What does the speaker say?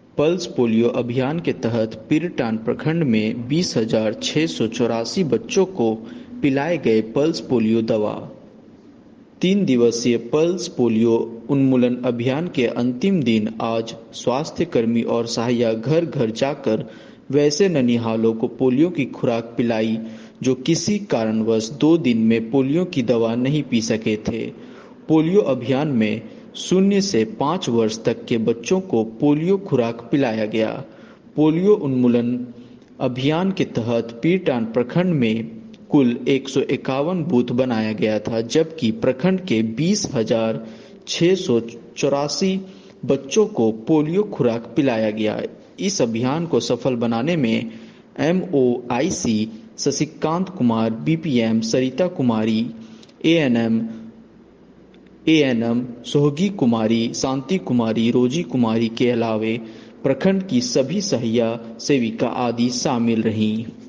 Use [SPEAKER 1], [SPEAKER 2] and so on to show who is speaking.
[SPEAKER 1] Pulse polio अभियान के तहत पीरटान प्रखंड में 20,684 बच्चों को पिलाए गए पल्स पोलियो दवा। 3 दिवसीय पल्स पोलियो उन्मूलन अभियान के अंतिम दिन आज स्वास्थ्य कर्मी और सहायक घर घर जाकर वैसे ननिहालों को पोलियो की खुराक पिलाई जो किसी कारणवश 2 दिन में पोलियो की दवा नहीं पी सके थे। पोलियो अभियान में 0 से 5 वर्ष तक के बच्चों को पोलियो खुराक पिलाया गया। पोलियो उन्मूलन अभियान के तहत पीरटान प्रखंड में कुल 151 बूथ बनाया गया था, जबकि प्रखंड के 20,684 बच्चों को पोलियो खुराक पिलाया गया। इस अभियान को सफल बनाने में MOIC Shashikant Kumar, BPM Sarita Kumari, ANM सोहगी कुमारी, शांति कुमारी, रोजी कुमारी के अलावे प्रखंड की सभी सहिया सेविका आदि शामिल रहीं।